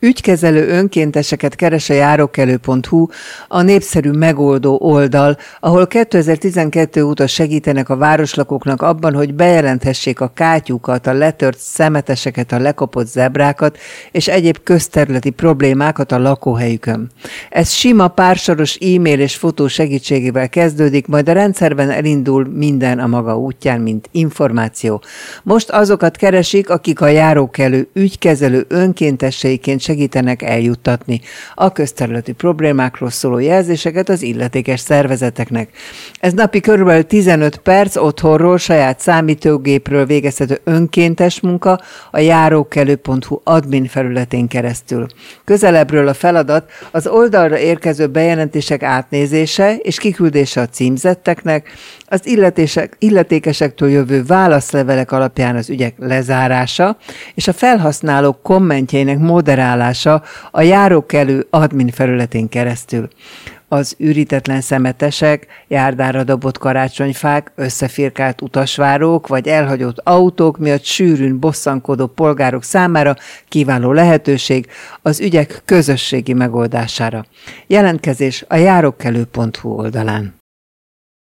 Ügykezelő önkénteseket keres a járókelő.hu, a népszerű megoldó oldal, ahol 2012 óta segítenek a városlakóknak abban, hogy bejelenthessék a kátyúkat, a letört szemeteseket, a lekopott zebrákat és egyéb közterületi problémákat a lakóhelyükön. Ez sima pársoros e-mail és fotó segítségével kezdődik, majd a rendszerben elindul minden a maga útján, mint információ. Most azokat keresik, akik a járókelő ügykezelő önkénteseiként segítenek eljuttatni a közterületi problémákról szóló jelzéseket az illetékes szervezeteknek. Ez napi körülbelül 15 perc otthonról, saját számítógépről végezhető önkéntes munka a járókelő.hu admin felületén keresztül. Közelebbről a feladat az oldalra érkező bejelentések átnézése és kiküldése a címzetteknek, az illetékesektől jövő válaszlevelek alapján az ügyek lezárása és a felhasználók kommentjeinek moderálása a járókelő admin felületén keresztül. Az ürítetlen szemetesek, járdára dobott karácsonyfák, összefirkált utasvárók vagy elhagyott autók miatt sűrűn bosszankodó polgárok számára kiváló lehetőség az ügyek közösségi megoldására. Jelentkezés a járókelő.hu oldalán.